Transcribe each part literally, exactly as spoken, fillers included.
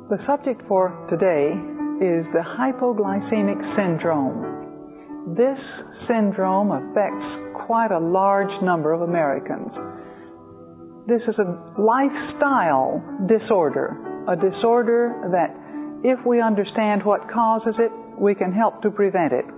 The subject for today is the hypoglycemic syndrome. This syndrome affects quite a large number of Americans. This is a lifestyle disorder, a disorder that if we understand what causes it, we can help to prevent it.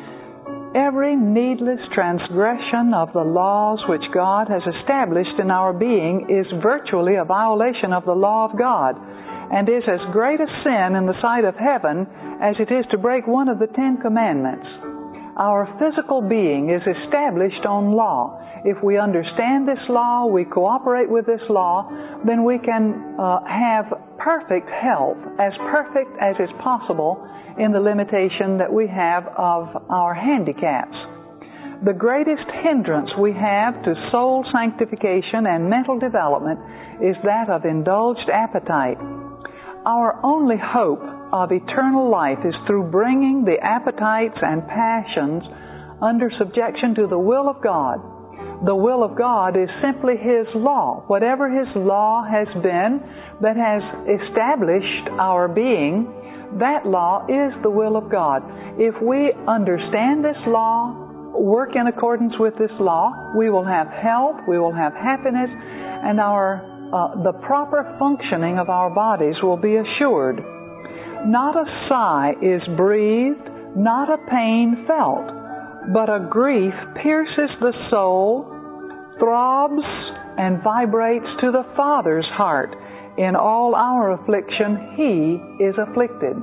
Every needless transgression of the laws which God has established in our being is virtually a violation of the law of God, and is as great a sin in the sight of heaven as it is to break one of the Ten Commandments. Our physical being is established on law. If we understand this law, we cooperate with this law, then we can uh, have perfect health, as perfect as is possible in the limitation that we have of our handicaps. The greatest hindrance we have to soul sanctification and mental development is that of indulged appetite. Our only hope of eternal life is through bringing the appetites and passions under subjection to the will of God. The will of God is simply His law. Whatever His law has been that has established our being, that law is the will of God. If we understand this law, work in accordance with this law, we will have health, we will have happiness, and our uh, the proper functioning of our bodies will be assured. Not a sigh is breathed, not a pain felt, but a grief pierces the soul, throbs and vibrates to the Father's heart. In all our affliction, He is afflicted.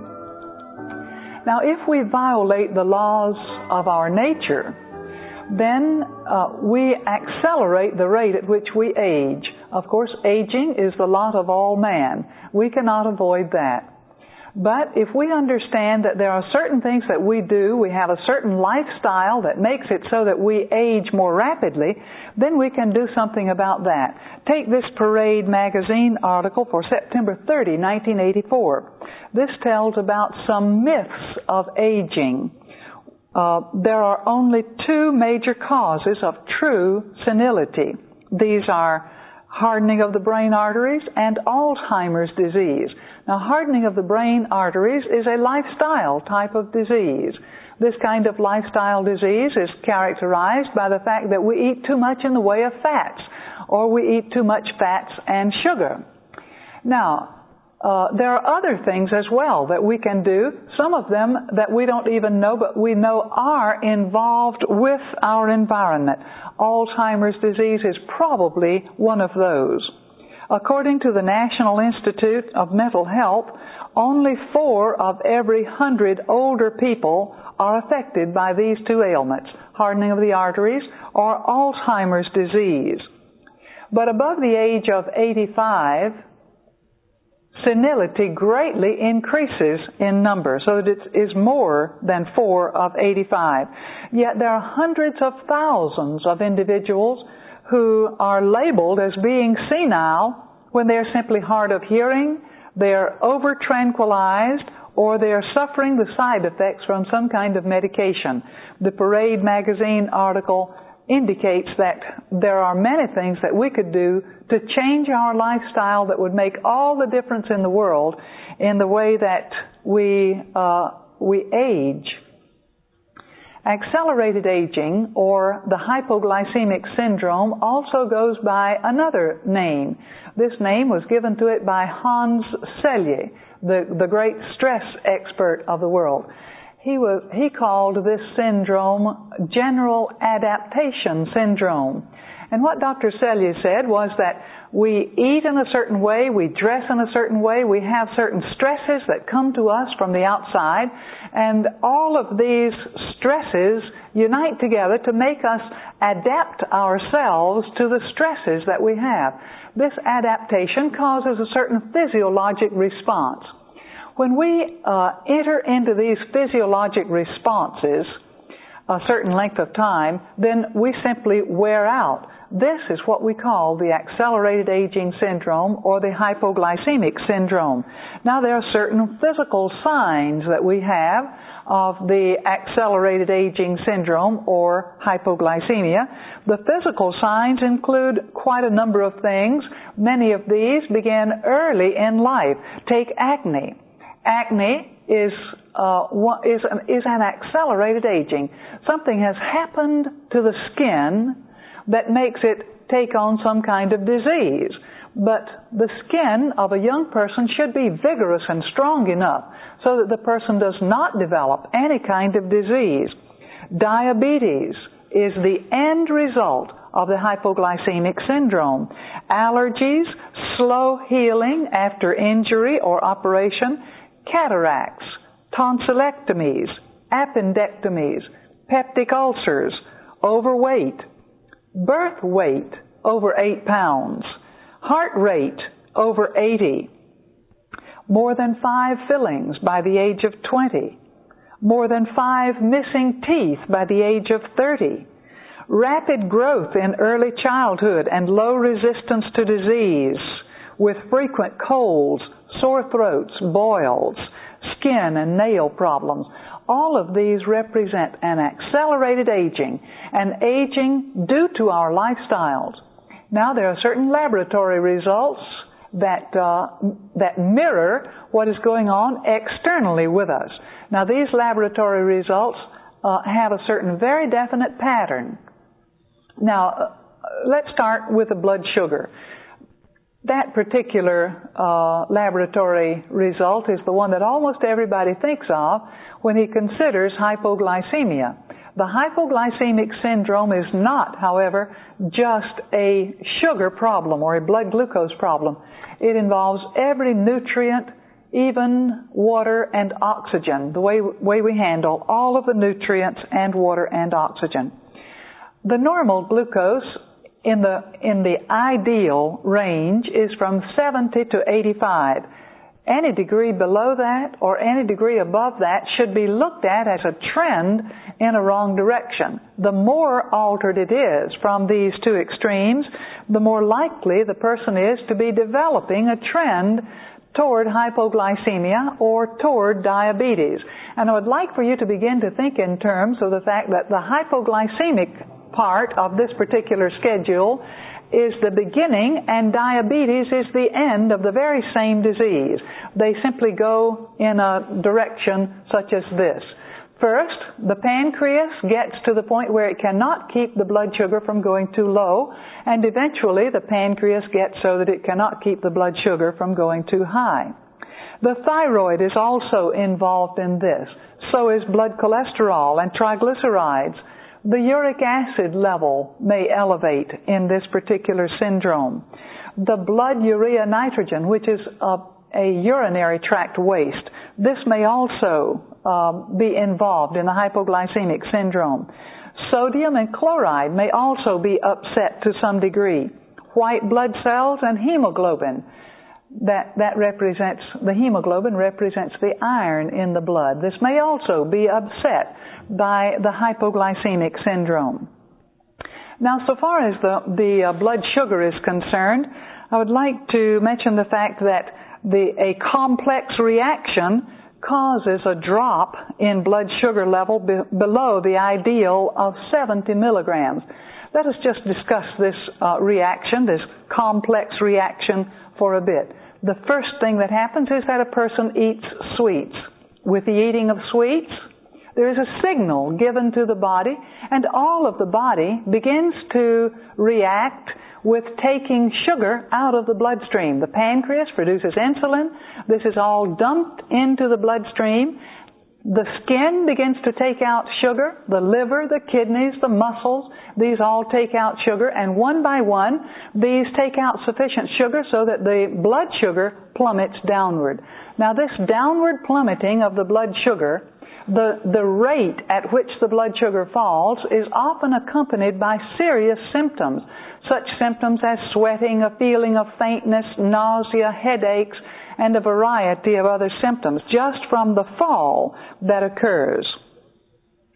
Now, if we violate the laws of our nature, then uh, we accelerate the rate at which we age. Of course, aging is the lot of all man. We cannot avoid that. But if we understand that there are certain things that we do, we have a certain lifestyle that makes it so that we age more rapidly, then we can do something about that. Take this Parade magazine article for September thirtieth, nineteen eighty-four. This tells about some myths of aging. Uh, there are only two major causes of true senility. These are hardening of the brain arteries and Alzheimer's disease. Now, hardening of the brain arteries is a lifestyle type of disease. This kind of lifestyle disease is characterized by the fact that we eat too much in the way of fats, or we eat too much fats and sugar. Now, uh, there are other things as well that we can do, some of them that we don't even know, but we know are involved with our environment. Alzheimer's disease is probably one of those. According to the National Institute of Mental Health, only four of every hundred older people are affected by these two ailments, hardening of the arteries or Alzheimer's disease. But above the age of eighty-five, senility greatly increases in number, so that it is more than four of eighty-five. Yet there are hundreds of thousands of individuals who are labeled as being senile when they're simply hard of hearing, they're over-tranquilized, or they're suffering the side effects from some kind of medication. The Parade magazine article indicates that there are many things that we could do to change our lifestyle that would make all the difference in the world in the way that we uh, we age. Accelerated aging, or the hypoglycemic syndrome, also goes by another name. This name was given to it by Hans Selye, the, the great stress expert of the world. He was, he called this syndrome general adaptation syndrome. And what Doctor Selye said was that we eat in a certain way, we dress in a certain way, we have certain stresses that come to us from the outside, and all of these stresses unite together to make us adapt ourselves to the stresses that we have. This adaptation causes a certain physiologic response. When we uh, enter into these physiologic responses, a certain length of time, then we simply wear out. This is what we call the accelerated aging syndrome or the hypoglycemic syndrome. Now, there are certain physical signs that we have of the accelerated aging syndrome or hypoglycemia. The physical signs include quite a number of things. Many of these begin early in life. Take acne. Acne is uh, is an, is an accelerated aging. Something has happened to the skin that makes it take on some kind of disease. But the skin of a young person should be vigorous and strong enough so that the person does not develop any kind of disease. Diabetes is the end result of the hypoglycemic syndrome. Allergies, slow healing after injury or operation, cataracts, tonsillectomies, appendectomies, peptic ulcers, overweight, birth weight over eight pounds, heart rate over eighty, more than five fillings by the age of twenty, more than five missing teeth by the age of thirty, rapid growth in early childhood and low resistance to disease with frequent colds, sore throats, boils, skin and nail problems. All of these represent an accelerated aging, an aging due to our lifestyles. Now, there are certain laboratory results that uh, that mirror what is going on externally with us. Now, these laboratory results uh, have a certain very definite pattern. Now, uh, let's start with the blood sugar. That particular uh, laboratory result is the one that almost everybody thinks of when he considers hypoglycemia. The hypoglycemic syndrome is not, however, just a sugar problem or a blood glucose problem. It involves every nutrient, even water and oxygen, the way, way we handle all of the nutrients and water and oxygen. The normal glucose in the, in the ideal range is from seventy to eighty-five. Any degree below that or any degree above that should be looked at as a trend in a wrong direction. The more altered it is from these two extremes, the more likely the person is to be developing a trend toward hypoglycemia or toward diabetes. And I would like for you to begin to think in terms of the fact that the hypoglycemic part of this particular schedule is the beginning and diabetes is the end of the very same disease. They simply go in a direction such as this. First, the pancreas gets to the point where it cannot keep the blood sugar from going too low, and eventually the pancreas gets so that it cannot keep the blood sugar from going too high. The thyroid is also involved in this. So is blood cholesterol and triglycerides. The uric acid level may elevate in this particular syndrome. The blood urea nitrogen, which is a, a urinary tract waste, this may also uh, be involved in the hypoglycemic syndrome. Sodium and chloride may also be upset to some degree. White blood cells and hemoglobin, that, that represents, the hemoglobin represents the iron in the blood. This may also be upset by the hypoglycemic syndrome. Now, so far as the, the uh, blood sugar is concerned, I would like to mention the fact that the, a complex reaction causes a drop in blood sugar level be, below the ideal of seventy milligrams. Let us just discuss this uh, reaction, this complex reaction, for a bit. The first thing that happens is that a person eats sweets. With the eating of sweets, there is a signal given to the body, and all of the body begins to react with taking sugar out of the bloodstream. The pancreas produces insulin. This is all dumped into the bloodstream. The skin begins to take out sugar. The liver, the kidneys, the muscles, these all take out sugar, and one by one, these take out sufficient sugar so that the blood sugar plummets downward. Now, this downward plummeting of the blood sugar, The, the rate at which the blood sugar falls is often accompanied by serious symptoms, such symptoms as sweating, a feeling of faintness, nausea, headaches, and a variety of other symptoms just from the fall that occurs.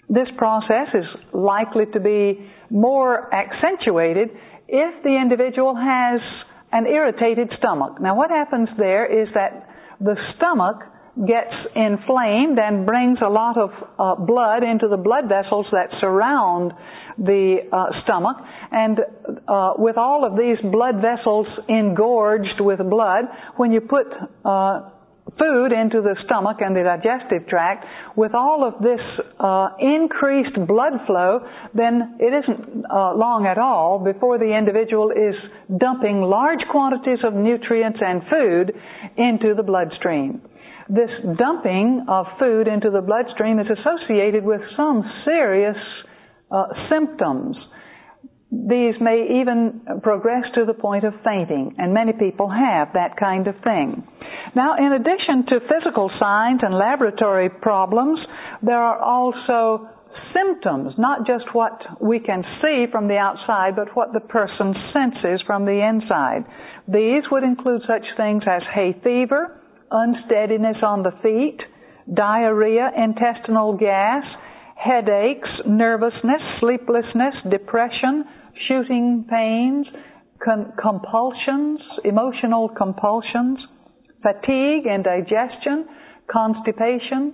This process is likely to be more accentuated if the individual has an irritated stomach. Now what happens there is that the stomach gets inflamed and brings a lot of uh, blood into the blood vessels that surround the uh, stomach, and uh, with all of these blood vessels engorged with blood, when you put uh, food into the stomach and the digestive tract, with all of this uh, increased blood flow, then it isn't uh, long at all before the individual is dumping large quantities of nutrients and food into the bloodstream. This dumping of food into the bloodstream is associated with some serious uh, symptoms. These may even progress to the point of fainting, and many people have that kind of thing. Now, in addition to physical signs and laboratory problems, there are also symptoms, not just what we can see from the outside, but what the person senses from the inside. These would include such things as hay fever, unsteadiness on the feet, diarrhea, intestinal gas, headaches, nervousness, sleeplessness, depression, shooting pains, con- compulsions, emotional compulsions, fatigue, indigestion, constipation,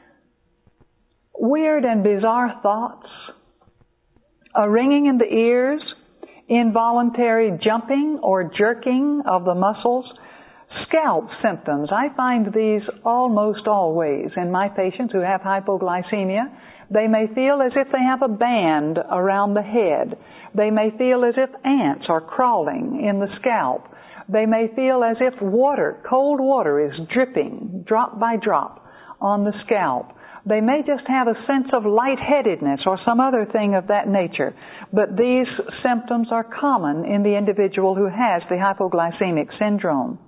weird and bizarre thoughts, a ringing in the ears, involuntary jumping or jerking of the muscles, scalp symptoms. I find these almost always in my patients who have hypoglycemia. They may feel as if they have a band around the head. They may feel as if ants are crawling in the scalp. They may feel as if water, cold water, is dripping drop by drop on the scalp. They may just have a sense of lightheadedness or some other thing of that nature. But these symptoms are common in the individual who has the hypoglycemic syndrome.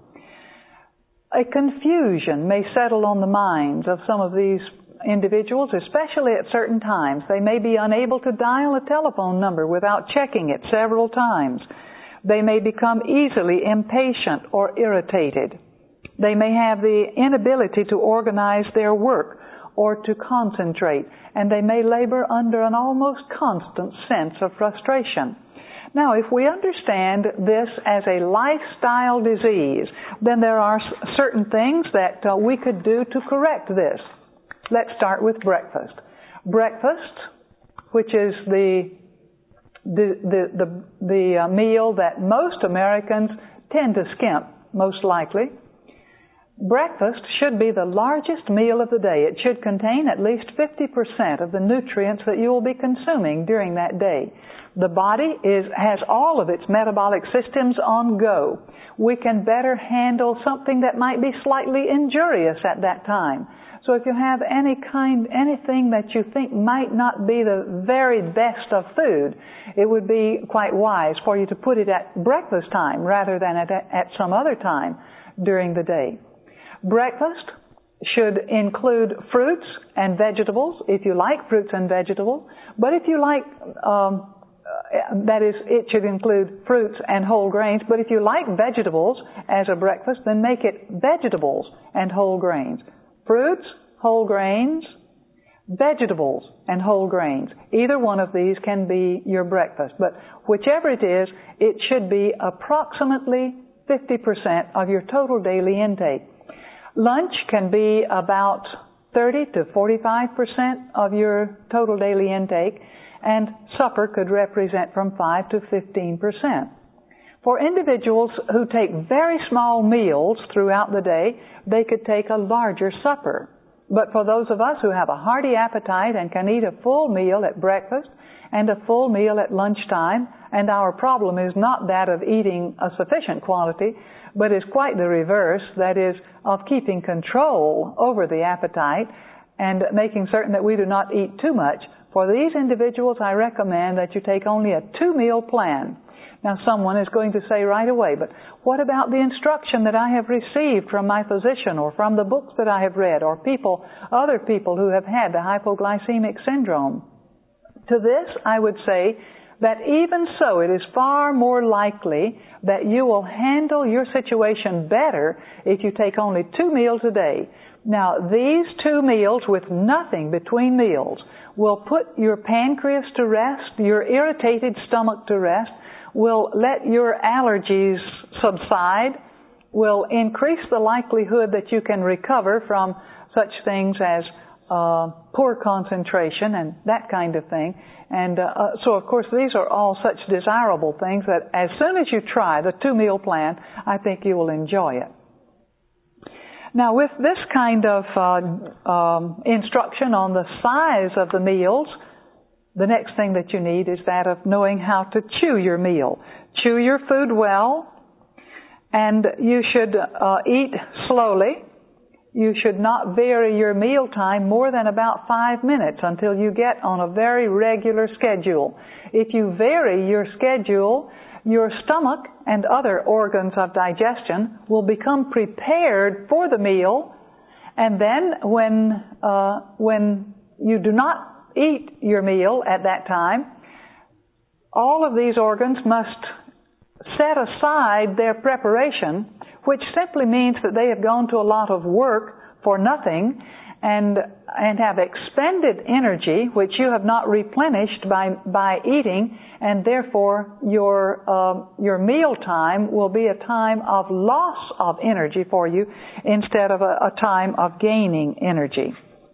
A confusion may settle on the minds of some of these individuals, especially at certain times. They may be unable to dial a telephone number without checking it several times. They may become easily impatient or irritated. They may have the inability to organize their work or to concentrate, and they may labor under an almost constant sense of frustration. Now, if we understand this as a lifestyle disease, then there are certain things that uh, we could do to correct this. Let's start with breakfast. Breakfast, which is the the the the, the uh, meal that most Americans tend to skimp, most likely. Breakfast should be the largest meal of the day. It should contain at least fifty percent of the nutrients that you will be consuming during that day. The body is, has all of its metabolic systems on go. We can better handle something that might be slightly injurious at that time. So if you have any kind, anything that you think might not be the very best of food, it would be quite wise for you to put it at breakfast time rather than at, at some other time during the day. Breakfast should include fruits and vegetables, if you like fruits and vegetables. But if you like, um, that is, it should include fruits and whole grains. But if you like vegetables as a breakfast, then make it vegetables and whole grains. Fruits, whole grains, vegetables, and whole grains. Either one of these can be your breakfast. But whichever it is, it should be approximately fifty percent of your total daily intake. Lunch can be about thirty to forty-five percent of your total daily intake, and supper could represent from five to fifteen percent. For individuals who take very small meals throughout the day, they could take a larger supper. But for those of us who have a hearty appetite and can eat a full meal at breakfast and a full meal at lunchtime, and our problem is not that of eating a sufficient quantity, but is quite the reverse, that is, of keeping control over the appetite and making certain that we do not eat too much. For these individuals, I recommend that you take only a two-meal plan. Now, someone is going to say right away, but what about the instruction that I have received from my physician or from the books that I have read or people, other people who have had the hypoglycemic syndrome? To this, I would say that even so, it is far more likely that you will handle your situation better if you take only two meals a day. Now, these two meals with nothing between meals will put your pancreas to rest, your irritated stomach to rest, will let your allergies subside, will increase the likelihood that you can recover from such things as uh, poor concentration and that kind of thing. And uh, so, of course, these are all such desirable things that as soon as you try the two-meal plan, I think you will enjoy it. Now, with this kind of uh, um, instruction on the size of the meals, the next thing that you need is that of knowing how to chew your meal. Chew your food well, and you should uh, eat slowly. You should not vary your meal time more than about five minutes until you get on a very regular schedule. If you vary your schedule, your stomach and other organs of digestion will become prepared for the meal, and then when uh, when you do not eat your meal at that time, all of these organs must set aside their preparation, which simply means that they have gone to a lot of work for nothing and and have expended energy which you have not replenished by by eating, and therefore your uh, your meal time will be a time of loss of energy for you instead of a, a time of gaining energy.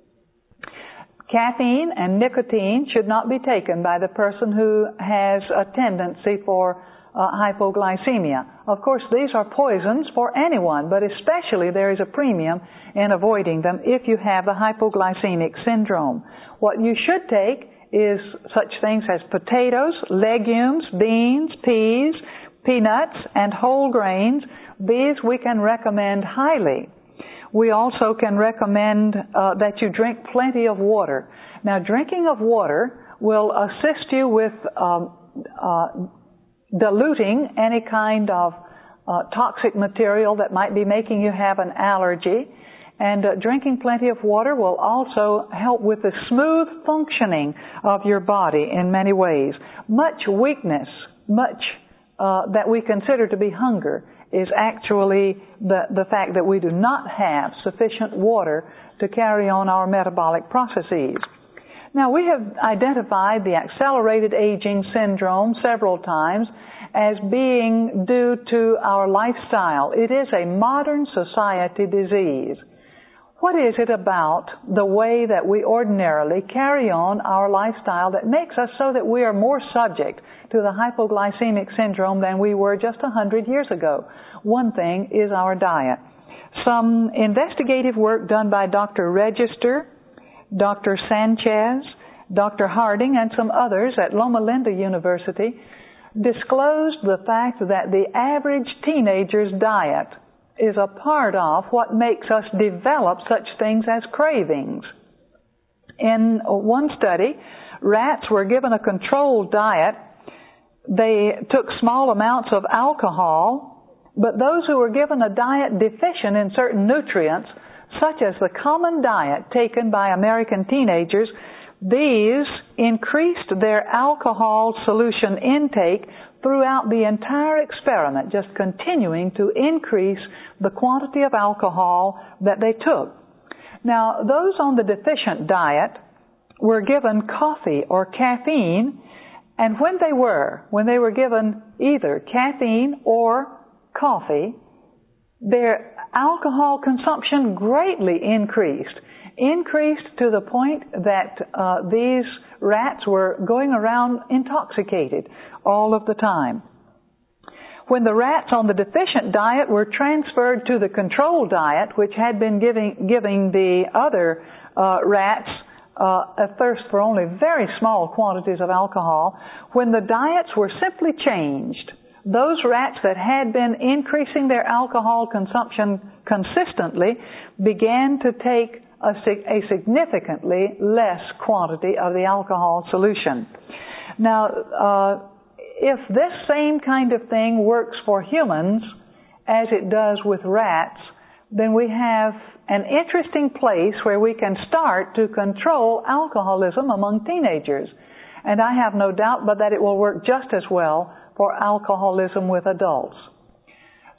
Caffeine and nicotine should not be taken by the person who has a tendency for uh, hypoglycemia. Of course, these are poisons for anyone, but especially there is a premium in avoiding them if you have the hypoglycemic syndrome. What you should take is such things as potatoes, legumes, beans, peas, peanuts, and whole grains. These we can recommend highly. We also can recommend uh, that you drink plenty of water. Now, drinking of water will assist you with um, uh, diluting any kind of uh, toxic material that might be making you have an allergy. And uh, drinking plenty of water will also help with the smooth functioning of your body in many ways. Much weakness, much uh, that we consider to be hunger, is actually the, the fact that we do not have sufficient water to carry on our metabolic processes. Now, we have identified the accelerated aging syndrome several times as being due to our lifestyle. It is a modern society disease. What is it about the way that we ordinarily carry on our lifestyle that makes us so that we are more subject to the hypoglycemic syndrome than we were just a hundred years ago? One thing is our diet. Some investigative work done by Doctor Register, Doctor Sanchez, Doctor Harding, and some others at Loma Linda University disclosed the fact that the average teenager's diet is a part of what makes us develop such things as cravings. In one study, rats were given a controlled diet. They took small amounts of alcohol, but those who were given a diet deficient in certain nutrients, such as the common diet taken by American teenagers, these increased their alcohol solution intake throughout the entire experiment, just continuing to increase the quantity of alcohol that they took. Now, those on the deficient diet were given coffee or caffeine, and when they were, when they were given either caffeine or coffee, their alcohol consumption greatly increased. Increased to the point that uh, these rats were going around intoxicated all of the time. When the rats on the deficient diet were transferred to the controlled diet, which had been giving, giving the other uh, rats uh, a thirst for only very small quantities of alcohol, when the diets were simply changed, those rats that had been increasing their alcohol consumption consistently began to take a, a significantly less quantity of the alcohol solution. Now, uh, if this same kind of thing works for humans as it does with rats, then we have an interesting place where we can start to control alcoholism among teenagers. And I have no doubt but that it will work just as well for alcoholism with adults.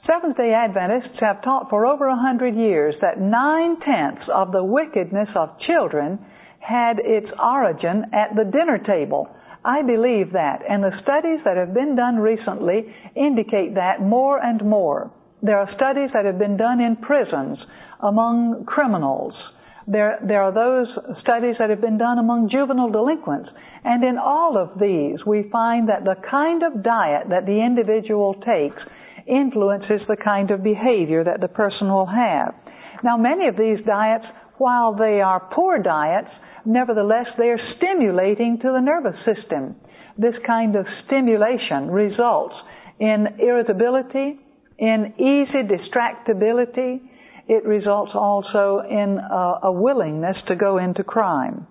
Seventh-day Adventists have taught for over a hundred years that nine-tenths of the wickedness of children had its origin at the dinner table. I believe that, and the studies that have been done recently indicate that more and more. There are studies that have been done in prisons among criminals. There, there are those studies that have been done among juvenile delinquents. And in all of these, we find that the kind of diet that the individual takes influences the kind of behavior that the person will have. Now, many of these diets, while they are poor diets, nevertheless, they are stimulating to the nervous system. This kind of stimulation results in irritability, in easy distractibility. It results also in a, a willingness to go into crime.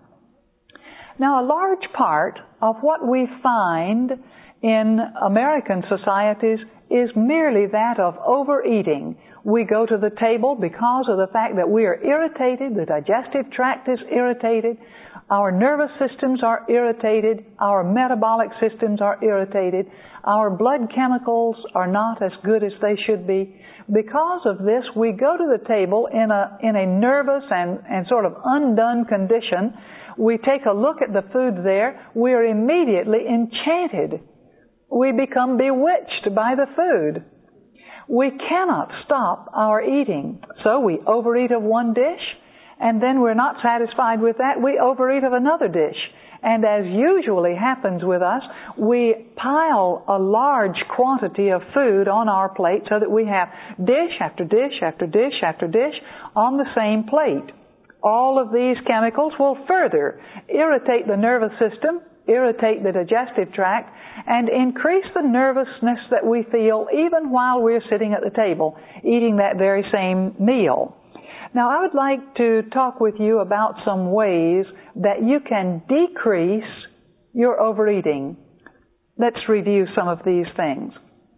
Now, a large part of what we find in American societies is merely that of overeating. We go to the table because of the fact that we are irritated, the digestive tract is irritated, our nervous systems are irritated, our metabolic systems are irritated, our blood chemicals are not as good as they should be. Because of this, we go to the table in a, in a nervous and, and sort of undone condition. We take a look at the food there, we are immediately enchanted. We become bewitched by the food. We cannot stop our eating. So we overeat of one dish, and then we're not satisfied with that. We overeat of another dish. And as usually happens with us, we pile a large quantity of food on our plate so that we have dish after dish after dish after dish on the same plate. All of these chemicals will further irritate the nervous system, irritate the digestive tract, and increase the nervousness that we feel even while we're sitting at the table eating that very same meal. Now, I would like to talk with you about some ways that you can decrease your overeating. Let's review some of these things.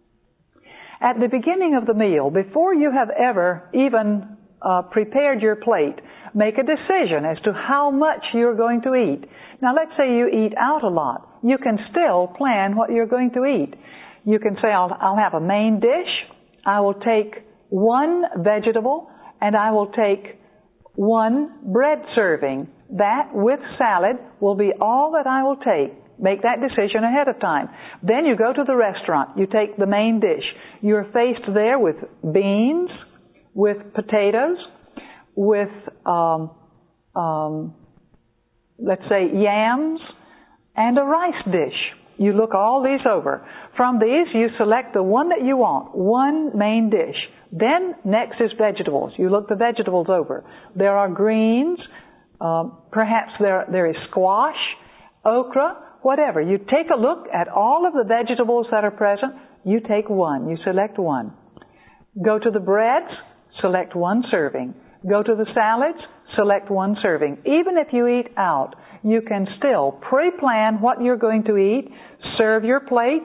At the beginning of the meal, before you have ever even uh, prepared your plate, make a decision as to how much you're going to eat. Now, let's say you eat out a lot. You can still plan what you're going to eat. You can say, I'll, I'll have a main dish, I will take one vegetable, and I will take one bread serving. That, with salad, will be all that I will take. Make that decision ahead of time. Then you go to the restaurant. You take the main dish. You're faced there with beans, with potatoes, with, um, um, let's say, yams, and a rice dish. You look all these over. From these, you select the one that you want, one main dish. Then, next is vegetables. You look the vegetables over. There are greens, um, perhaps there, there is squash, okra, whatever. You take a look at all of the vegetables that are present. You take one. You select one. Go to the breads, select one serving. Go to the salads, select one serving. Even if you eat out, you can still pre-plan what you're going to eat, serve your plate,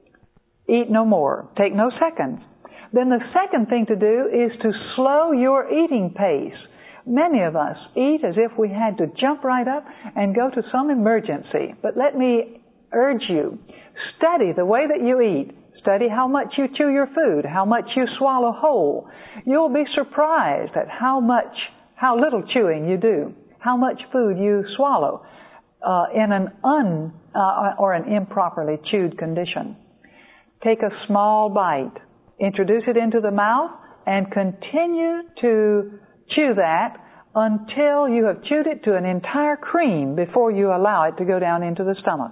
eat no more, take no seconds. Then the second thing to do is to slow your eating pace. Many of us eat as if we had to jump right up and go to some emergency. But let me urge you, study the way that you eat. Study how much you chew your food, how much you swallow whole. You'll be surprised at how much, how little chewing you do, how much food you swallow uh, in an un uh, or an improperly chewed condition. Take a small bite, introduce it into the mouth, and continue to chew that until you have chewed it to an entire cream before you allow it to go down into the stomach.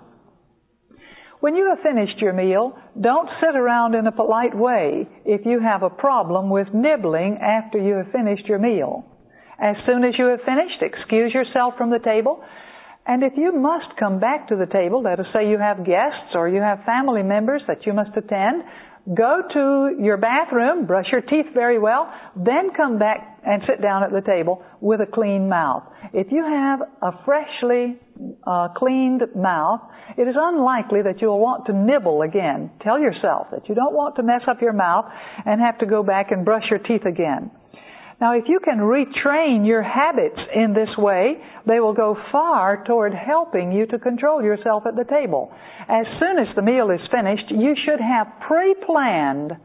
When you have finished your meal, don't sit around in a polite way if you have a problem with nibbling after you have finished your meal. As soon as you have finished, excuse yourself from the table. And if you must come back to the table, let us say you have guests or you have family members that you must attend, go to your bathroom, brush your teeth very well, then come back and sit down at the table with a clean mouth. If you have a freshly uh, cleaned mouth, it is unlikely that you'll want to nibble again. Tell yourself that you don't want to mess up your mouth and have to go back and brush your teeth again. Now, if you can retrain your habits in this way, they will go far toward helping you to control yourself at the table. As soon as the meal is finished, you should have pre-planned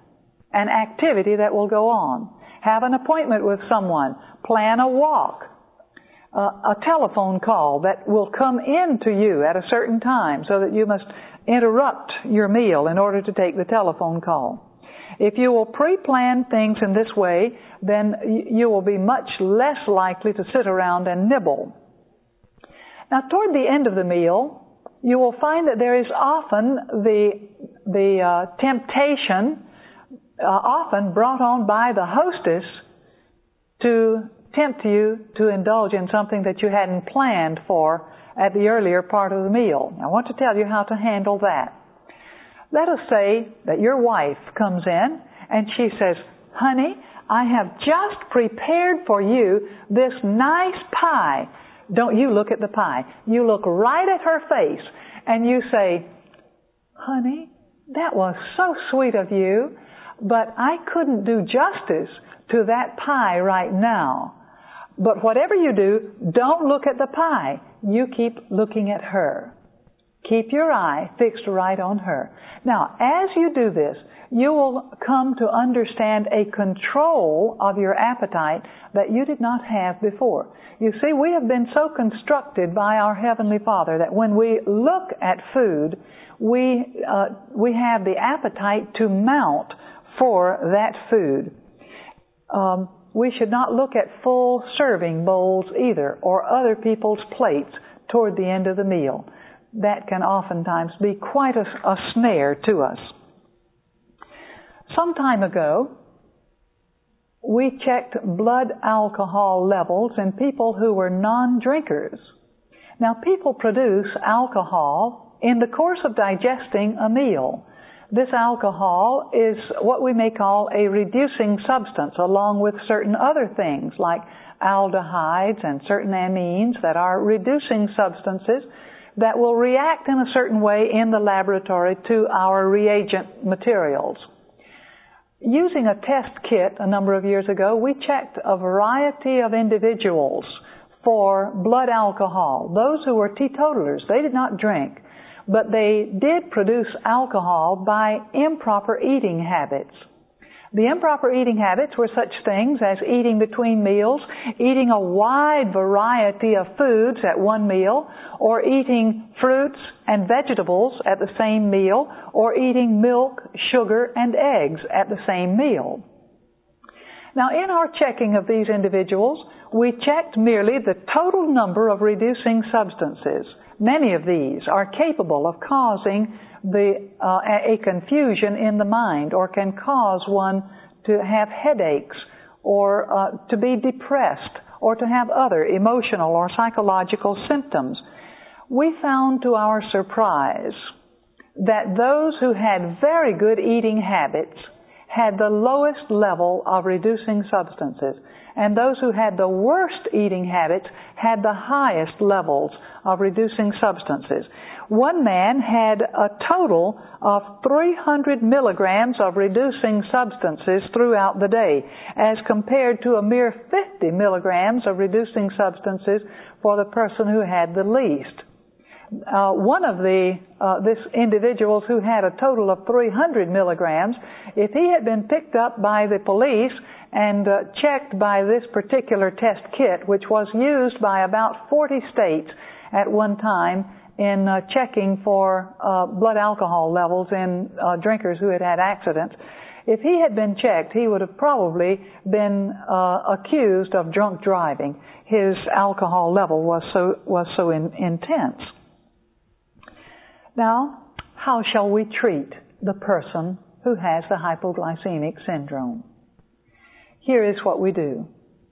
an activity that will go on. Have an appointment with someone. Plan a walk. Uh, a telephone call that will come in to you at a certain time so that you must interrupt your meal in order to take the telephone call. If you will pre-plan things in this way, then you will be much less likely to sit around and nibble. Now, toward the end of the meal, you will find that there is often the, the uh, temptation, uh, often brought on by the hostess, to tempt you to indulge in something that you hadn't planned for at the earlier part of the meal. I want to tell you how to handle that. Let us say that your wife comes in and she says, "Honey, I have just prepared for you this nice pie." Don't you look at the pie. You look right at her face and you say, "Honey, that was so sweet of you, but I couldn't do justice to that pie right now. But whatever you do, don't look at the pie. You keep looking at her. Keep your eye fixed right on her." Now, as you do this, you will come to understand a control of your appetite that you did not have before. You see, we have been so constructed by our Heavenly Father that when we look at food, we, uh, we have the appetite to mount for that food. Um, we should not look at full serving bowls either, or other people's plates toward the end of the meal. That can oftentimes be quite a, a snare to us. Some time ago, we checked blood alcohol levels in people who were non-drinkers. Now, people produce alcohol in the course of digesting a meal. This alcohol is what we may call a reducing substance, along with certain other things like aldehydes and certain amines that are reducing substances that will react in a certain way in the laboratory to our reagent materials. Using a test kit a number of years ago, we checked a variety of individuals for blood alcohol. Those who were teetotalers, they did not drink, but they did produce alcohol by improper eating habits. The improper eating habits were such things as eating between meals, eating a wide variety of foods at one meal, or eating fruits and vegetables at the same meal, or eating milk, sugar, and eggs at the same meal. Now, in our checking of these individuals, we checked merely the total number of reducing substances. Many of these are capable of causing the, uh, a confusion in the mind, or can cause one to have headaches, or uh, to be depressed, or to have other emotional or psychological symptoms. We found to our surprise that those who had very good eating habits had the lowest level of reducing substances, and those who had the worst eating habits had the highest levels of reducing substances. One man had a total of three hundred milligrams of reducing substances throughout the day, as compared to a mere fifty milligrams of reducing substances for the person who had the least. Uh, one of the uh, this individuals who had a total of three hundred milligrams, if he had been picked up by the police and uh, checked by this particular test kit, which was used by about forty states at one time in uh, checking for uh, blood alcohol levels in uh, drinkers who had had accidents, if he had been checked, he would have probably been uh, accused of drunk driving. His alcohol level was so was so in, intense. Now, how shall we treat the person who has the hypoglycemic syndrome? Here is what we do.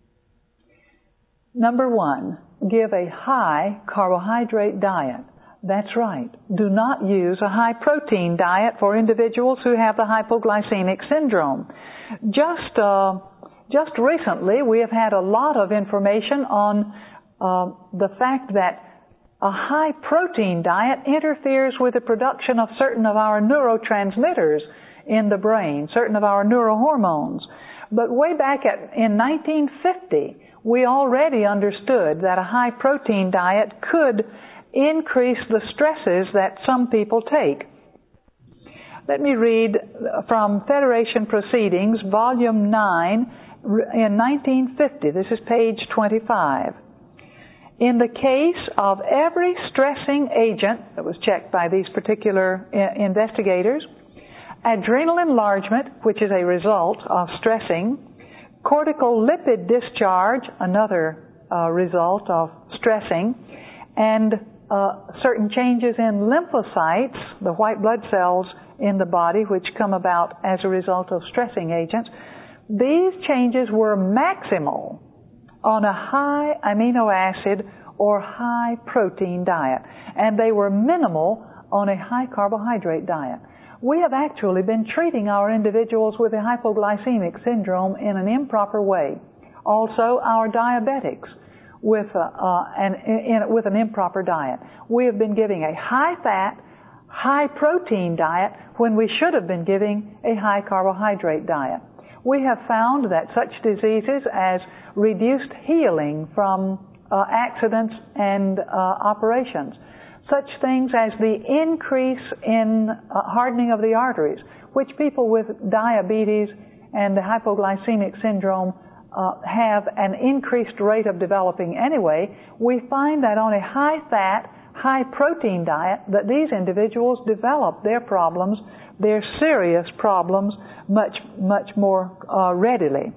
Number one, give a high carbohydrate diet. That's right. Do not use a high protein diet for individuals who have the hypoglycemic syndrome. Just, uh, just recently, we have had a lot of information on uh, the fact that a high protein diet interferes with the production of certain of our neurotransmitters in the brain, certain of our neurohormones. But way back at, in nineteen fifty, we already understood that a high protein diet could increase the stresses that some people take. Let me read from Federation Proceedings, Volume nine, in nineteen fifty. This is page twenty-five. In the case of every stressing agent that was checked by these particular investigators, adrenal enlargement, which is a result of stressing, cortical lipid discharge, another uh, result of stressing, and uh, certain changes in lymphocytes, the white blood cells in the body, which come about as a result of stressing agents, these changes were maximal on a high amino acid or high protein diet, and they were minimal on a high carbohydrate diet. We have actually been treating our individuals with a hypoglycemic syndrome in an improper way. Also, our diabetics with, a, uh, an, in, with an improper diet. We have been giving a high-fat, high-protein diet when we should have been giving a high-carbohydrate diet. We have found that such diseases as reduced healing from uh, accidents and uh, operations, such things as the increase in uh, hardening of the arteries, which people with diabetes and the hypoglycemic syndrome uh, have an increased rate of developing anyway, we find that on a high-fat, high-protein diet that these individuals develop their problems, their serious problems, much, much more uh, readily.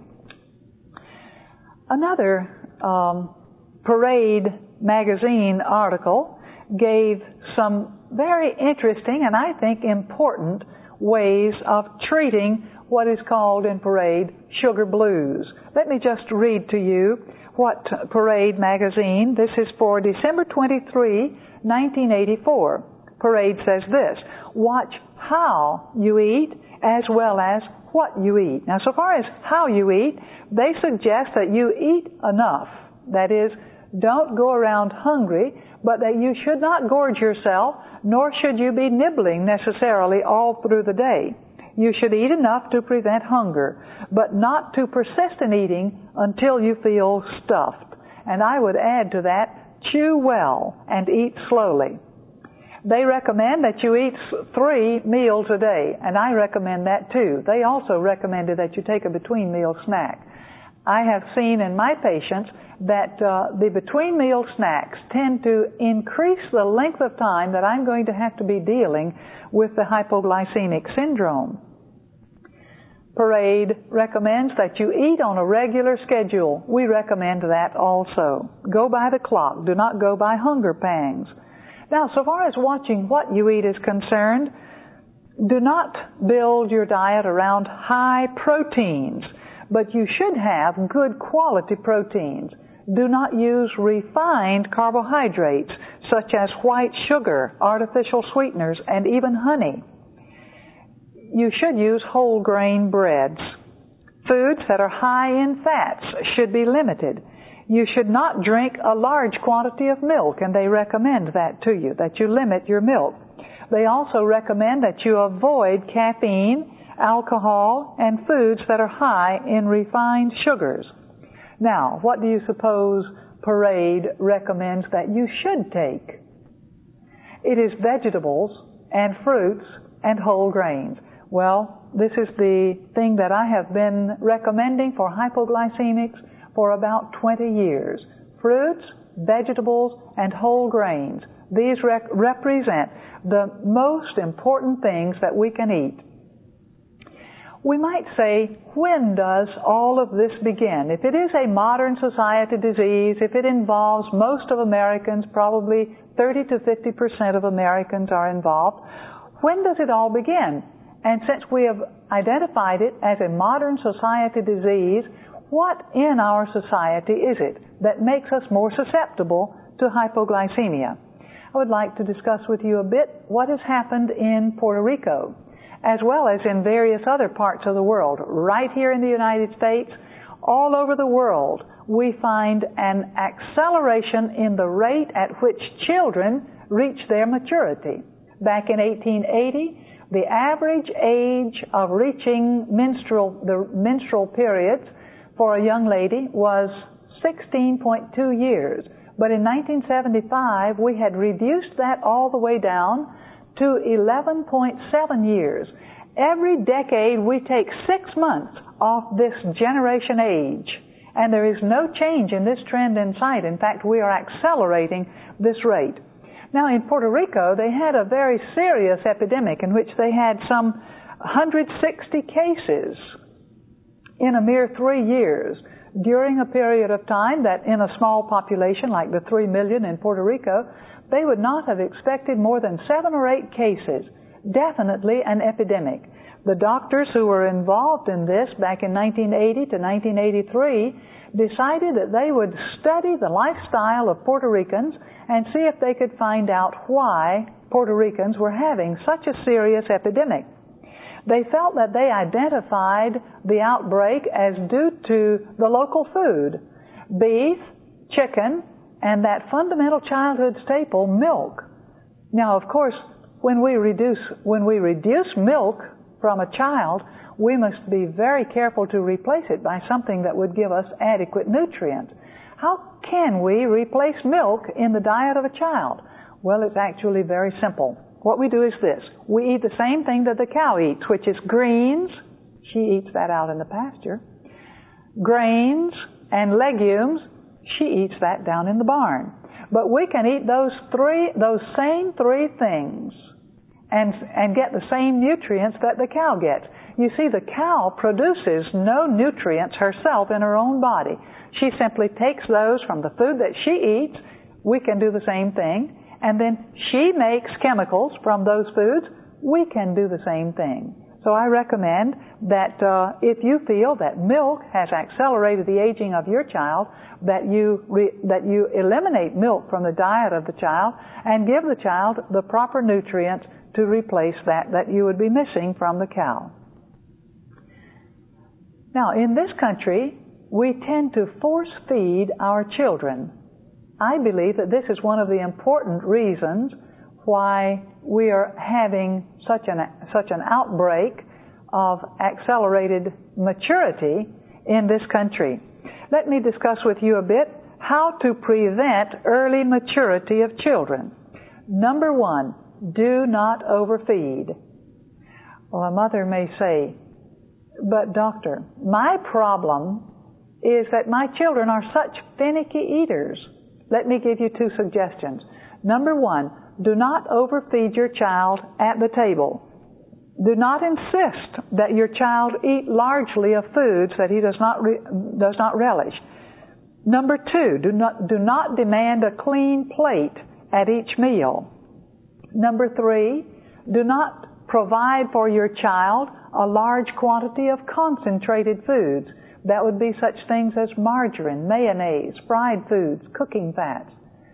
Another um, Parade magazine article gave some very interesting and I think important ways of treating what is called in Parade sugar blues. Let me just read to you what Parade magazine, this is for December twenty-third, nineteen eighty-four. Parade says this: watch how you eat as well as what you eat. Now, so far as how you eat, they suggest that you eat enough. That is, don't go around hungry, but that you should not gorge yourself, nor should you be nibbling necessarily all through the day. You should eat enough to prevent hunger, but not to persist in eating until you feel stuffed. And I would add to that, chew well and eat slowly. They recommend that you eat three meals a day, and I recommend that too. They also recommended that you take a between-meal snack. I have seen in my patients that uh, the between-meal snacks tend to increase the length of time that I'm going to have to be dealing with the hypoglycemic syndrome. Parade recommends that you eat on a regular schedule. We recommend that also. Go by the clock. Do not go by hunger pangs. Now, so far as watching what you eat is concerned, do not build your diet around high proteins, but you should have good quality proteins. Do not use refined carbohydrates such as white sugar, artificial sweeteners, and even honey. You should use whole grain breads. Foods that are high in fats should be limited. You should not drink a large quantity of milk, and they recommend that to you, that you limit your milk. They also recommend that you avoid caffeine, alcohol, and foods that are high in refined sugars. Now, what do you suppose Parade recommends that you should take? It is vegetables and fruits and whole grains. Well, this is the thing that I have been recommending for hypoglycemics for about twenty years. Fruits, vegetables, and whole grains. These rec- represent the most important things that we can eat. We might say, when does all of this begin? If it is a modern society disease, if it involves most of Americans, probably thirty to fifty percent of Americans are involved, when does it all begin? And since we have identified it as a modern society disease, what in our society is it that makes us more susceptible to hypoglycemia? I would like to discuss with you a bit what has happened in Puerto Rico, as well as in various other parts of the world. Right here in the United States, all over the world, we find an acceleration in the rate at which children reach their maturity. Back in eighteen eighty, the average age of reaching menstrual, the menstrual periods for a young lady was sixteen point two years. But in nineteen seventy-five, we had reduced that all the way down to eleven point seven years. Every decade we take six months off this generation age, and there is no change in this trend in sight. In fact, we are accelerating this rate. Now, in Puerto Rico, they had a very serious epidemic in which they had some one hundred sixty cases in a mere three years during a period of time that in a small population like the three million in Puerto Rico, they would not have expected more than seven or eight cases. Definitely an epidemic. The doctors who were involved in this back in nineteen eighty to nineteen eighty-three decided that they would study the lifestyle of Puerto Ricans and see if they could find out why Puerto Ricans were having such a serious epidemic. They felt that they identified the outbreak as due to the local food, beef, chicken, and that fundamental childhood staple, milk. Now, of course, when we reduce, when we reduce milk from a child, we must be very careful to replace it by something that would give us adequate nutrients. How can we replace milk in the diet of a child? Well, it's actually very simple. What we do is this. We eat the same thing that the cow eats, which is greens. She eats that out in the pasture. Grains and legumes. She eats that down in the barn. But we can eat those three, those same three things and, and get the same nutrients that the cow gets. You see, the cow produces no nutrients herself in her own body. She simply takes those from the food that she eats. We can do the same thing. And then she makes chemicals from those foods. We can do the same thing. So I recommend that uh, if you feel that milk has accelerated the aging of your child, that you re- that you eliminate milk from the diet of the child and give the child the proper nutrients to replace that that you would be missing from the cow. Now, in this country, we tend to force feed our children. I believe that this is one of the important reasons why we are having such an such an outbreak of accelerated maturity in this country. Let me discuss with you a bit how to prevent early maturity of children. Number one, do not overfeed. Well, a mother may say, but doctor, my problem is that my children are such finicky eaters. Let me give you two suggestions. Number one, do not overfeed your child at the table. Do not insist that your child eat largely of foods that he does not re- does not relish. Number two, do not do not demand a clean plate at each meal. Number three, do not provide for your child a large quantity of concentrated foods. That would be such things as margarine, mayonnaise, fried foods, cooking fats.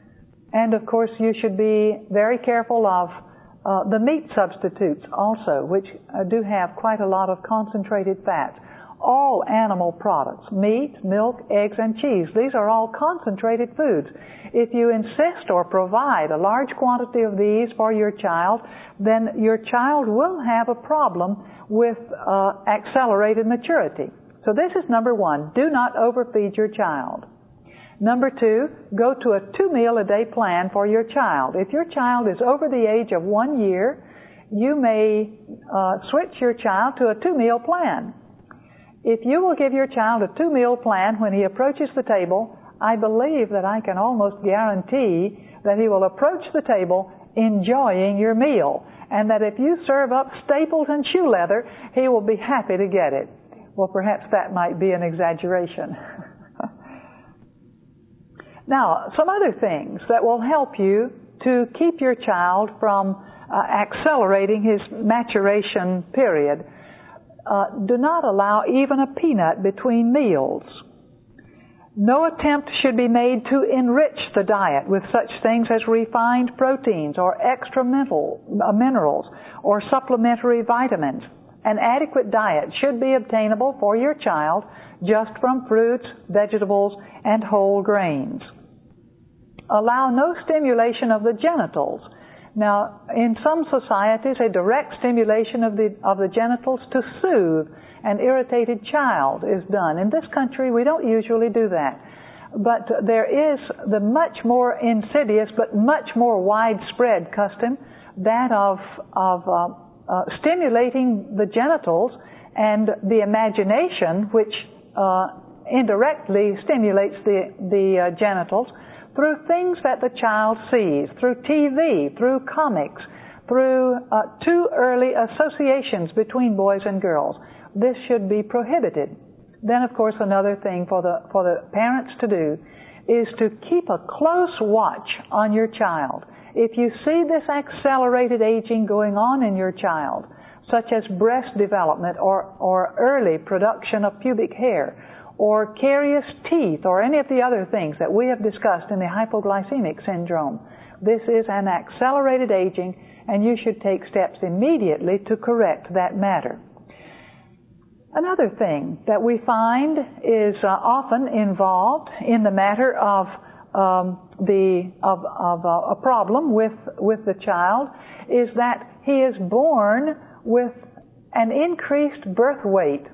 And of course, you should be very careful of uh, the meat substitutes also, which uh, do have quite a lot of concentrated fats. All animal products, meat, milk, eggs, and cheese, these are all concentrated foods. If you insist or provide a large quantity of these for your child, then your child will have a problem with uh, accelerated maturity. So this is number one. Do not overfeed your child. Number two, go to a two-meal-a-day plan for your child. If your child is over the age of one year, you may uh, switch your child to a two-meal plan. If you will give your child a two-meal plan when he approaches the table, I believe that I can almost guarantee that he will approach the table enjoying your meal, and that if you serve up staples and shoe leather, he will be happy to get it. Well, perhaps that might be an exaggeration. Now, some other things that will help you to keep your child from uh, accelerating his maturation period. Uh, do not allow even a peanut between meals. No attempt should be made to enrich the diet with such things as refined proteins or extra minerals or supplementary vitamins. An adequate diet should be obtainable for your child just from fruits, vegetables, and whole grains. Allow no stimulation of the genitals. Now, in some societies, a direct stimulation of the of the genitals to soothe an irritated child is done. In this country, we don't usually do that. But there is the much more insidious but much more widespread custom that of, of uh, uh, stimulating the genitals and the imagination, which uh, indirectly stimulates the, the uh, genitals, through things that the child sees, through T V, through comics, through uh, too early associations between boys and girls. This should be prohibited. Then, of course, another thing for the, for the parents to do is to keep a close watch on your child. If you see this accelerated aging going on in your child, such as breast development or, or early production of pubic hair, or carious teeth, or any of the other things that we have discussed in the hypoglycemic syndrome, this is an accelerated aging, and you should take steps immediately to correct that matter. Another thing that we find is uh, often involved in the matter of um, the of, of uh, a problem with with the child is that he is born with an increased birth weight.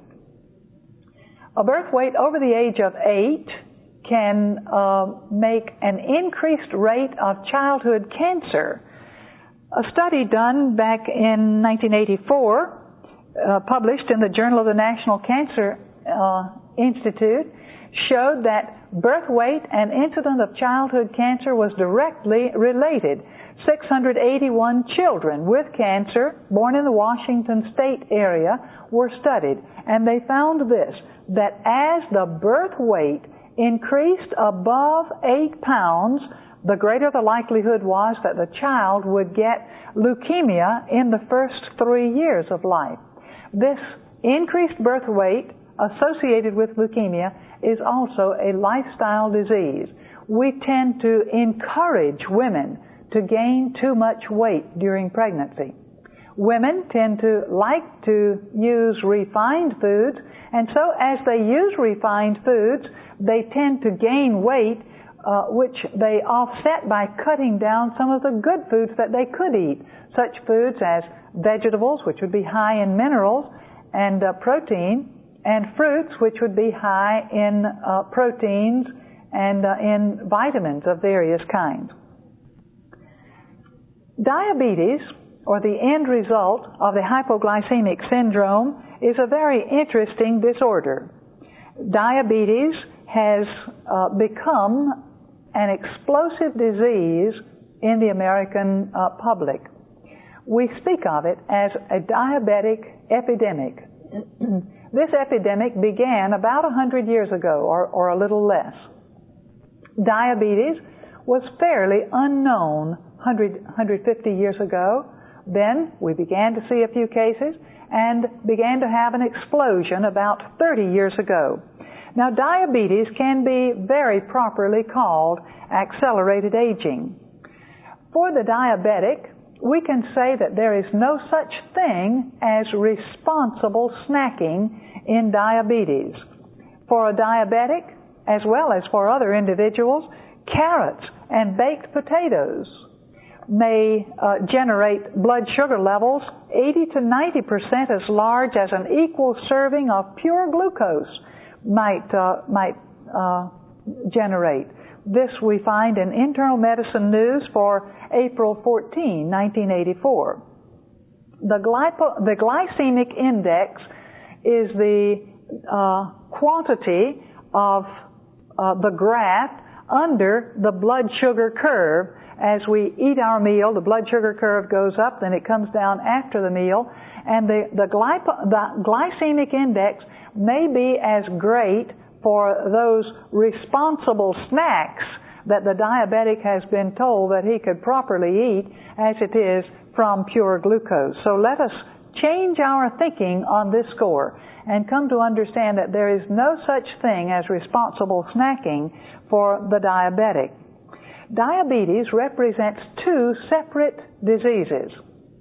A birth weight over the age of eight can uh, make an increased rate of childhood cancer. A study done back in nineteen eighty-four, uh, published in the Journal of the National Cancer uh, Institute, showed that birth weight and incidence of childhood cancer was directly related. six hundred eighty-one children with cancer born in the Washington state area were studied, and they found this, that as the birth weight increased above eight pounds, the greater the likelihood was that the child would get leukemia in the first three years of life. This increased birth weight associated with leukemia is also a lifestyle disease. We tend to encourage women to gain too much weight during pregnancy. Women tend to like to use refined foods, and so as they use refined foods, they tend to gain weight, uh, which they offset by cutting down some of the good foods that they could eat, such foods as vegetables, which would be high in minerals and uh, protein, and fruits, which would be high in uh, proteins and uh, in vitamins of various kinds. Diabetes, or the end result of the hypoglycemic syndrome, is a very interesting disorder. Diabetes has uh, become an explosive disease in the American uh, public. We speak of it as a diabetic epidemic. This epidemic began about one hundred years ago, or, or a little less. Diabetes was fairly unknown one hundred, one hundred fifty years ago. Then we began to see a few cases and began to have an explosion about thirty years ago. Now, diabetes can be very properly called accelerated aging. For the diabetic, we can say that there is no such thing as responsible snacking in diabetes. For a diabetic, as well as for other individuals, carrots and baked potatoes may uh, generate blood sugar levels eighty to ninety percent as large as an equal serving of pure glucose might, uh, might uh, generate. This we find in Internal Medicine News for April fourteenth, nineteen eighty-four. The, glypo- the glycemic index is the uh, quantity of uh, the graph under the blood sugar curve. As we eat our meal, the blood sugar curve goes up, then it comes down after the meal, and the, the, glypo- the glycemic index may be as great for those responsible snacks that the diabetic has been told that he could properly eat as it is from pure glucose. So let us change our thinking on this score and come to understand that there is no such thing as responsible snacking for the diabetic. Diabetes represents two separate diseases.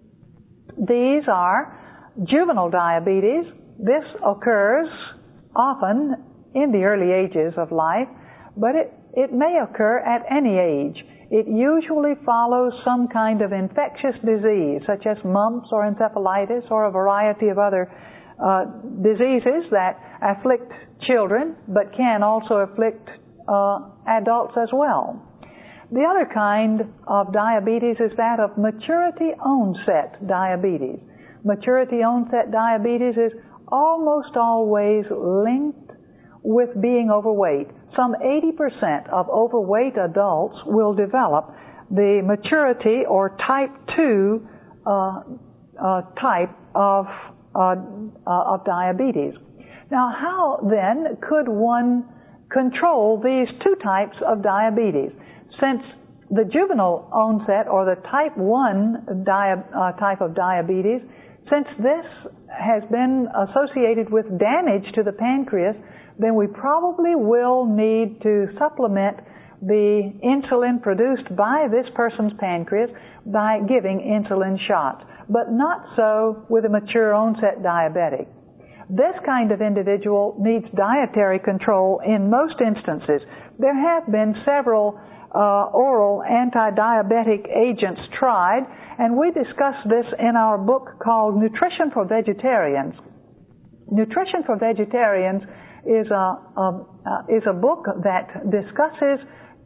These are juvenile diabetes. This occurs often in the early ages of life, but it, it may occur at any age. It usually follows some kind of infectious disease, such as mumps or encephalitis or a variety of other uh, diseases that afflict children, but can also afflict uh, adults as well. The other kind of diabetes is that of maturity onset diabetes. Maturity onset diabetes is almost always linked with being overweight. Some eighty percent of overweight adults will develop the maturity or type two uh, uh, type of, uh, uh, of diabetes. Now, how then could one control these two types of diabetes? Since the juvenile onset or the type one dia- uh, type of diabetes, since this has been associated with damage to the pancreas, then we probably will need to supplement the insulin produced by this person's pancreas by giving insulin shots, but not so with a mature onset diabetic. This kind of individual needs dietary control in most instances. There have been several uh, oral anti-diabetic agents tried, and we discussed this in our book called Nutrition for Vegetarians. Nutrition for Vegetarians is a, a, uh, is a book that discusses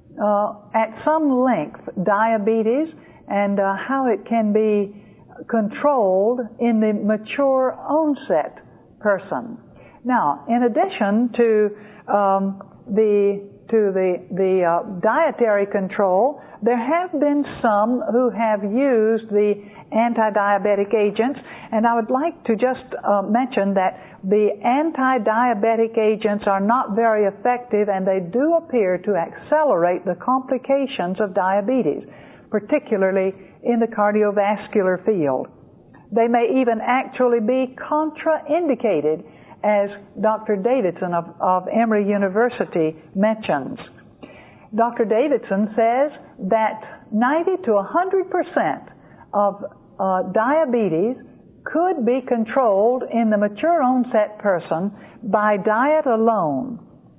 uh, at some length diabetes and uh, how it can be controlled in the mature onset person. Now, in addition to um, the to the the uh, dietary control, there have been some who have used the anti-diabetic agents, and I would like to just uh, mention that the anti-diabetic agents are not very effective, and they do appear to accelerate the complications of diabetes, particularly in the cardiovascular field. They may even actually be contraindicated, as Doctor Davidson of, of Emory University mentions. Doctor Davidson says that ninety to one hundred percent of uh, diabetes could be controlled in the mature onset person by diet alone.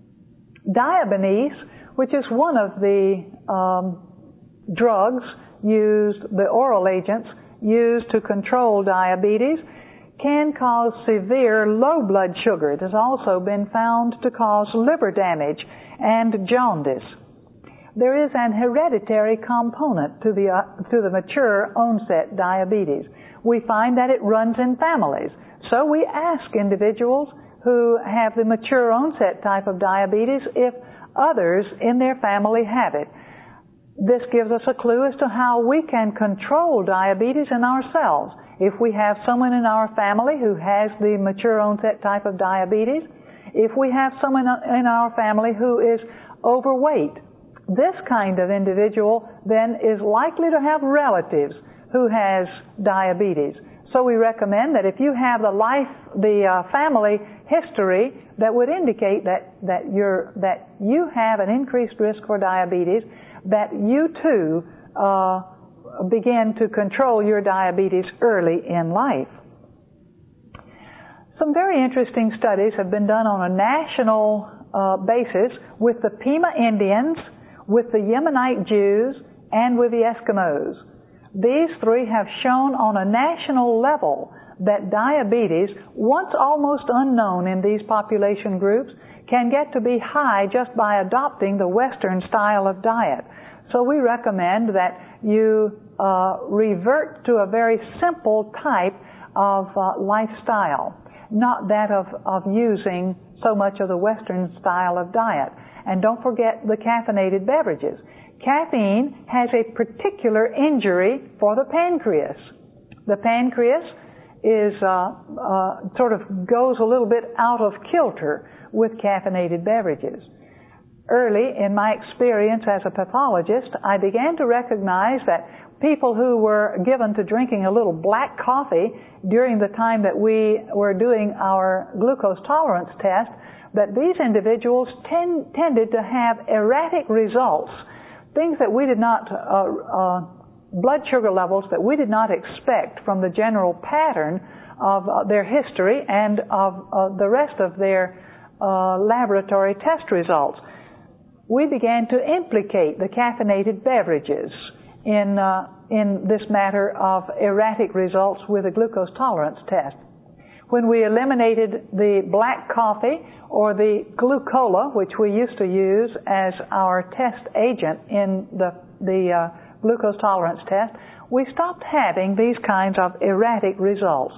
Diabetes, which is one of the um, drugs used, the oral agents used to control diabetes, can cause severe low blood sugar. It has also been found to cause liver damage and jaundice. There is an hereditary component to the, uh, to the mature onset diabetes. We find that it runs in families. So we ask individuals who have the mature onset type of diabetes if others in their family have it. This gives us a clue as to how we can control diabetes in ourselves. If we have someone in our family who has the mature onset type of diabetes, if we have someone in our family who is overweight, this kind of individual then is likely to have relatives who has diabetes. So we recommend that if you have the life, the uh, family history that would indicate that, that, you're, that you have an increased risk for diabetes, that you too uh, begin to control your diabetes early in life. Some very interesting studies have been done on a national uh, basis with the Pima Indians, with the Yemenite Jews, and with the Eskimos. These three have shown on a national level that diabetes, once almost unknown in these population groups, can get to be high just by adopting the Western style of diet. So we recommend that you uh, revert to a very simple type of uh, lifestyle, not that of, of using so much of the Western style of diet. And don't forget the caffeinated beverages. Caffeine has a particular injury for the pancreas. The pancreas is uh, uh, sort of goes a little bit out of kilter with caffeinated beverages. Early in my experience as a pathologist, I began to recognize that people who were given to drinking a little black coffee during the time that we were doing our glucose tolerance test, that these individuals tend, tended to have erratic results, things that we did not, uh, uh, blood sugar levels that we did not expect from the general pattern of uh, their history and of uh, the rest of their uh, laboratory test results. We began to implicate the caffeinated beverages in, uh, in this matter of erratic results with a glucose tolerance test. When we eliminated the black coffee or the glucola, which we used to use as our test agent in the the uh, glucose tolerance test, we stopped having these kinds of erratic results.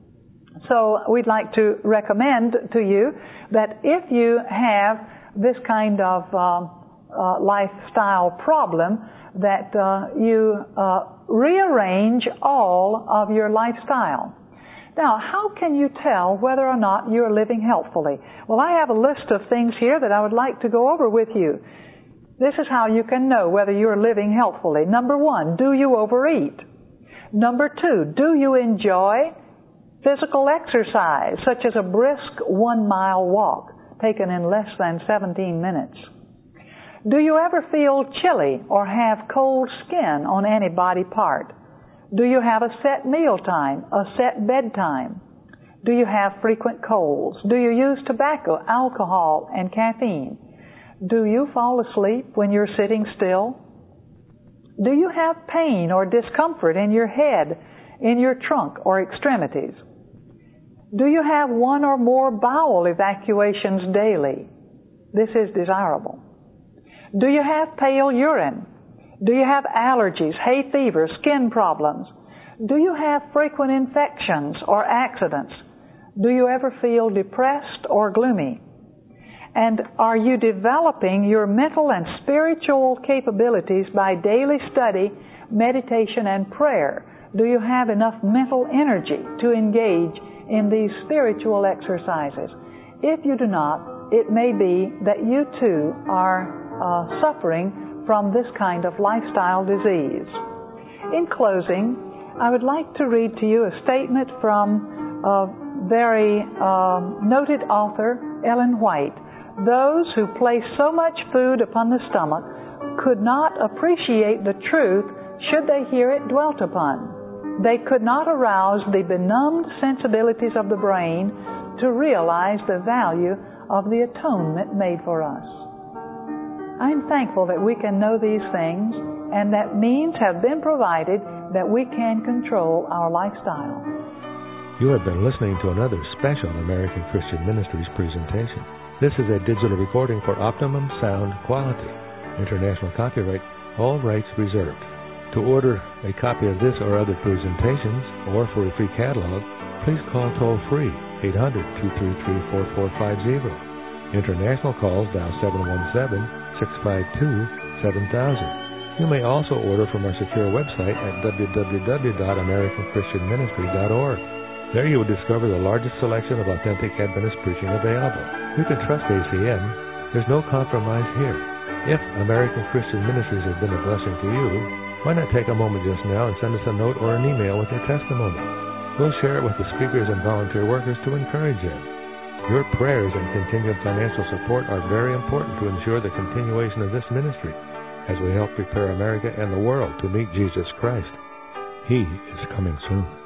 So we'd like to recommend to you that if you have this kind of uh, uh, lifestyle problem, that uh, you uh, rearrange all of your lifestyle. Now, how can you tell whether or not you're living healthfully? Well, I have a list of things here that I would like to go over with you. This is how you can know whether you're living healthfully. Number one, do you overeat? Number two, do you enjoy physical exercise, such as a brisk one-mile walk taken in less than seventeen minutes? Do you ever feel chilly or have cold skin on any body part? Do you have a set meal time, a set bedtime? Do you have frequent colds? Do you use tobacco, alcohol, and caffeine? Do you fall asleep when you're sitting still? Do you have pain or discomfort in your head, in your trunk or extremities? Do you have one or more bowel evacuations daily? This is desirable. Do you have pale urine? Do you have allergies, hay fever, skin problems? Do you have frequent infections or accidents? Do you ever feel depressed or gloomy? And are you developing your mental and spiritual capabilities by daily study, meditation, and prayer? Do you have enough mental energy to engage in these spiritual exercises? If you do not, it may be that you too are uh, suffering from this kind of lifestyle disease. In closing, I would like to read to you a statement from a very uh, noted author, Ellen White. Those who place so much food upon the stomach could not appreciate the truth should they hear it dwelt upon. They could not arouse the benumbed sensibilities of the brain to realize the value of the atonement made for us. I'm thankful that we can know these things and that means have been provided that we can control our lifestyle. You have been listening to another special American Christian Ministries presentation. This is a digital recording for optimum sound quality. International copyright, all rights reserved. To order a copy of this or other presentations, or for a free catalog, please call toll-free eight hundred, two three three, four four five zero. International calls dial seven one seven, six five two, seven thousand. You may also order from our secure website at w w w dot american christian ministry dot org. There you will discover the largest selection of authentic Adventist preaching available. You can trust A C M. There's no compromise here. If American Christian Ministries has been a blessing to you, why not take a moment just now and send us a note or an email with your testimony? We'll share it with the speakers and volunteer workers to encourage them. Your prayers and continued financial support are very important to ensure the continuation of this ministry as we help prepare America and the world to meet Jesus Christ. He is coming soon.